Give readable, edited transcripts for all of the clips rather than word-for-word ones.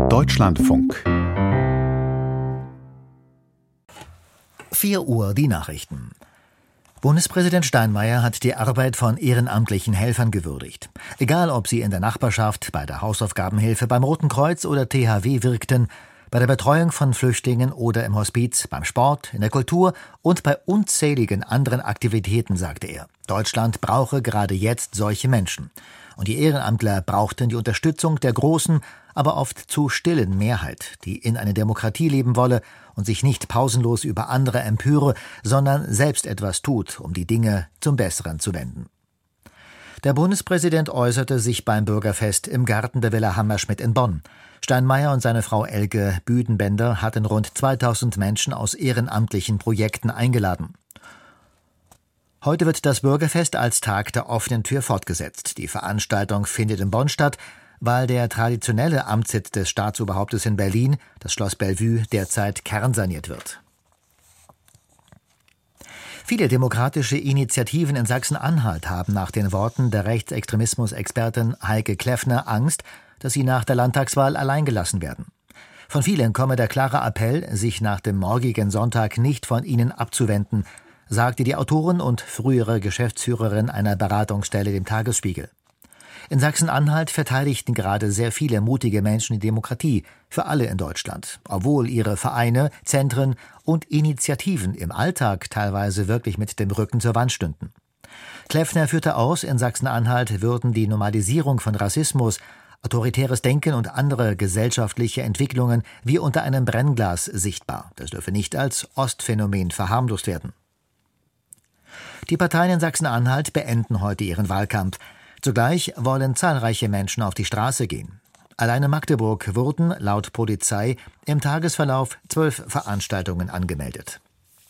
Deutschlandfunk. 4 Uhr die Nachrichten. Bundespräsident Steinmeier hat die Arbeit von ehrenamtlichen Helfern gewürdigt. Egal, ob sie in der Nachbarschaft, bei der Hausaufgabenhilfe, beim Roten Kreuz oder THW wirkten, bei der Betreuung von Flüchtlingen oder im Hospiz, beim Sport, in der Kultur und bei unzähligen anderen Aktivitäten, sagte er. Deutschland brauche gerade jetzt solche Menschen. Und die Ehrenamtler brauchten die Unterstützung der großen, aber oft zu stillen Mehrheit, die in einer Demokratie leben wolle und sich nicht pausenlos über andere empöre, sondern selbst etwas tut, um die Dinge zum Besseren zu wenden. Der Bundespräsident äußerte sich beim Bürgerfest im Garten der Villa Hammerschmidt in Bonn. Steinmeier und seine Frau Elke Büdenbender hatten rund 2000 Menschen aus ehrenamtlichen Projekten eingeladen. Heute wird das Bürgerfest als Tag der offenen Tür fortgesetzt. Die Veranstaltung findet in Bonn statt, weil der traditionelle Amtssitz des Staatsoberhauptes in Berlin, das Schloss Bellevue, derzeit kernsaniert wird. Viele demokratische Initiativen in Sachsen-Anhalt haben nach den Worten der Rechtsextremismus-Expertin Heike Kleffner Angst, dass sie nach der Landtagswahl alleingelassen werden. Von vielen komme der klare Appell, sich nach dem morgigen Sonntag nicht von ihnen abzuwenden, sagte die Autorin und frühere Geschäftsführerin einer Beratungsstelle dem Tagesspiegel. In Sachsen-Anhalt verteidigten gerade sehr viele mutige Menschen die Demokratie für alle in Deutschland, obwohl ihre Vereine, Zentren und Initiativen im Alltag teilweise wirklich mit dem Rücken zur Wand stünden. Kleffner führte aus, in Sachsen-Anhalt würden die Normalisierung von Rassismus, autoritäres Denken und andere gesellschaftliche Entwicklungen wie unter einem Brennglas sichtbar. Das dürfe nicht als Ostphänomen verharmlost werden. Die Parteien in Sachsen-Anhalt beenden heute ihren Wahlkampf. Zugleich wollen zahlreiche Menschen auf die Straße gehen. Allein in Magdeburg wurden, laut Polizei, im Tagesverlauf 12 Veranstaltungen angemeldet.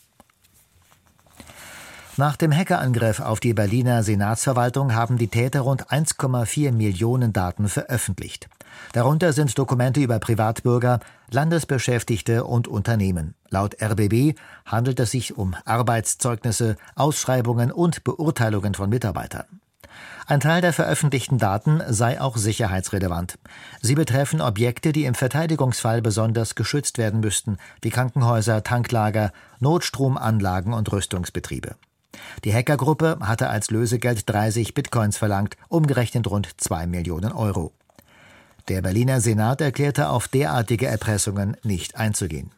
Nach dem Hackerangriff auf die Berliner Senatsverwaltung haben die Täter rund 1,4 Millionen Daten veröffentlicht. Darunter sind Dokumente über Privatbürger, Landesbeschäftigte und Unternehmen. Laut RBB handelt es sich um Arbeitszeugnisse, Ausschreibungen und Beurteilungen von Mitarbeitern. Ein Teil der veröffentlichten Daten sei auch sicherheitsrelevant. Sie betreffen Objekte, die im Verteidigungsfall besonders geschützt werden müssten, wie Krankenhäuser, Tanklager, Notstromanlagen und Rüstungsbetriebe. Die Hackergruppe hatte als Lösegeld 30 Bitcoins verlangt, umgerechnet rund 2 Millionen Euro. Der Berliner Senat erklärte, auf derartige Erpressungen nicht einzugehen.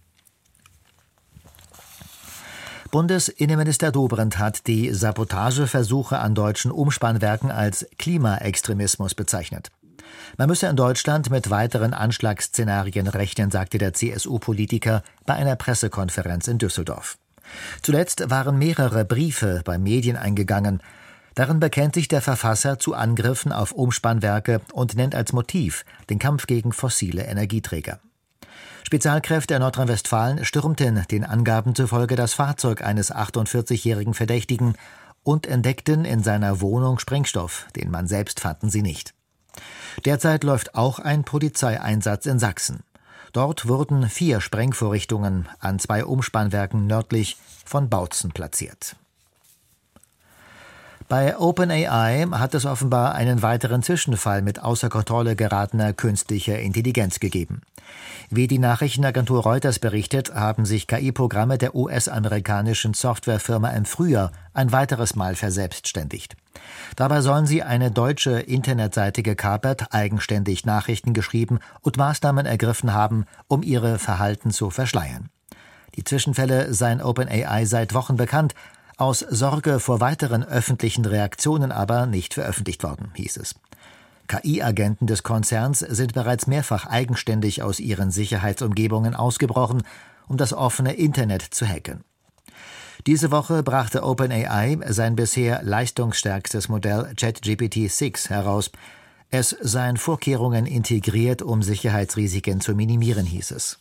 Bundesinnenminister Dobrindt hat die Sabotageversuche an deutschen Umspannwerken als Klimaextremismus bezeichnet. Man müsse in Deutschland mit weiteren Anschlagsszenarien rechnen, sagte der CSU-Politiker bei einer Pressekonferenz in Düsseldorf. Zuletzt waren mehrere Briefe bei Medien eingegangen. Darin bekennt sich der Verfasser zu Angriffen auf Umspannwerke und nennt als Motiv den Kampf gegen fossile Energieträger. Spezialkräfte in Nordrhein-Westfalen stürmten den Angaben zufolge das Fahrzeug eines 48-jährigen Verdächtigen und entdeckten in seiner Wohnung Sprengstoff, den Mann selbst fanden sie nicht. Derzeit läuft auch ein Polizeieinsatz in Sachsen. Dort wurden 4 Sprengvorrichtungen an 2 Umspannwerken nördlich von Bautzen platziert. Bei OpenAI hat es offenbar einen weiteren Zwischenfall mit außer Kontrolle geratener künstlicher Intelligenz gegeben. Wie die Nachrichtenagentur Reuters berichtet, haben sich KI-Programme der US-amerikanischen Softwarefirma im Frühjahr ein weiteres Mal verselbstständigt. Dabei sollen sie eine deutsche Internetseite gekapert, eigenständig Nachrichten geschrieben und Maßnahmen ergriffen haben, um ihre Verhalten zu verschleiern. Die Zwischenfälle seien OpenAI seit Wochen bekannt, aus Sorge vor weiteren öffentlichen Reaktionen aber nicht veröffentlicht worden, hieß es. KI-Agenten des Konzerns sind bereits mehrfach eigenständig aus ihren Sicherheitsumgebungen ausgebrochen, um das offene Internet zu hacken. Diese Woche brachte OpenAI sein bisher leistungsstärkstes Modell ChatGPT-6 heraus. Es seien Vorkehrungen integriert, um Sicherheitsrisiken zu minimieren, hieß es.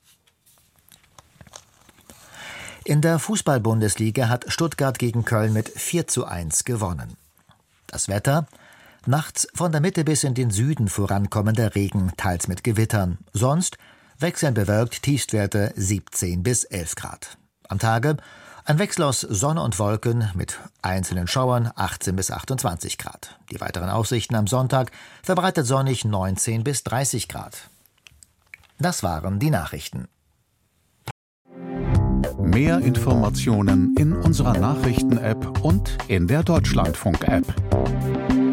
In der Fußball-Bundesliga hat Stuttgart gegen Köln mit 4:1 gewonnen. Das Wetter: nachts von der Mitte bis in den Süden vorankommender Regen, teils mit Gewittern. Sonst wechselnd bewölkt, Tiefstwerte 17 bis 11 Grad. Am Tage ein Wechsel aus Sonne und Wolken mit einzelnen Schauern, 18 bis 28 Grad. Die weiteren Aussichten am Sonntag: verbreitet sonnig, 19 bis 30 Grad. Das waren die Nachrichten. Mehr Informationen in unserer Nachrichten-App und in der Deutschlandfunk-App.